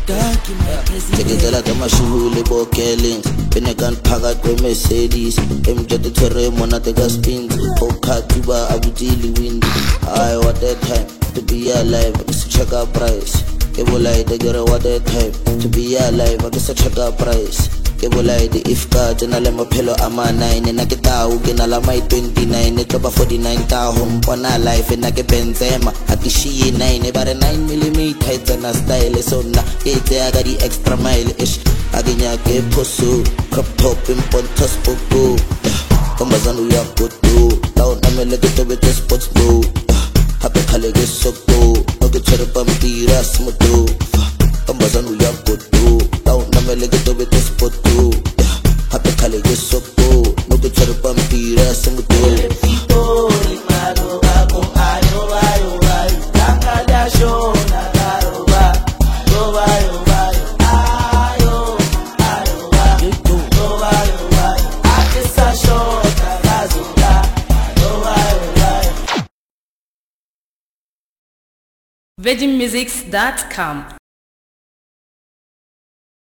Teketela ka mashuhule bo killings Pene kan phakathi kwe-Mercedes Emjede tere monate ka spins Okhathuba abutili windy I what that time to be alive I guess check up price Ke bolaite ke re what that time to be alive I guess check up price Ke bolaite if ka tsena le maphelo a ma 9 na ke tau ke na la my 29 e tloba 49 ta home bona life na ke Benzema a ke shiye 9 bare 9mm itsana style so na ke tsaya ka di extra mile ish a ke nya ke phoso crop top impontas poko kombazana uya godo down namele ke tobe te sports go hape khale ke soko no ke chere pampira smoto kombazana uya godo down namele ke tobe te sports go hape khale ke soko no ke chere pampira smoto VeggieMusics.com